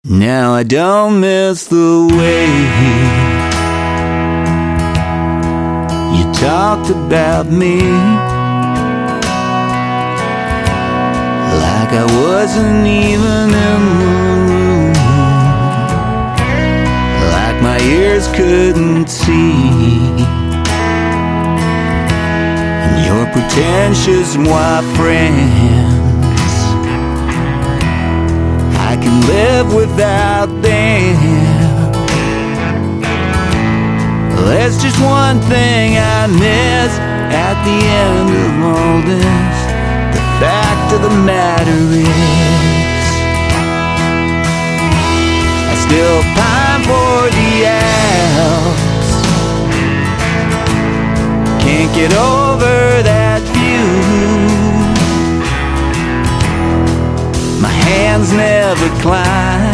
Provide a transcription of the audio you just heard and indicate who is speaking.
Speaker 1: Now I don't miss the way you talked about me, like I wasn't even in the room, like my ears couldn't see. And your pretentious white friends, I can live without them. There's just one thing I miss at the end of all this. The fact of the matter is, I still pine for the Alps. Can't get over that view. My hands never climb